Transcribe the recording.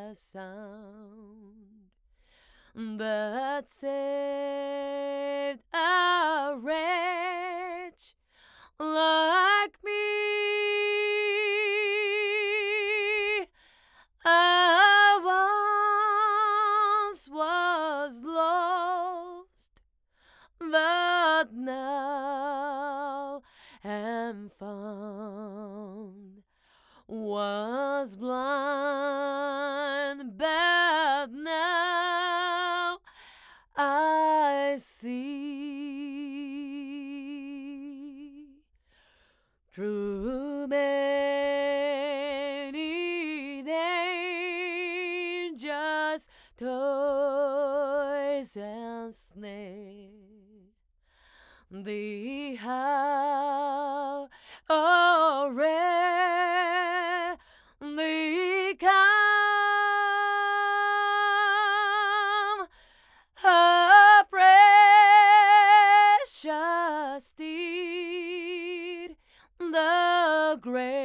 the sound that saved a wretch like me. I once was lost, but now am found. Was blind, but now I see. Through many dangers, toils and snares, thee how rare thee come, a precious steed, the great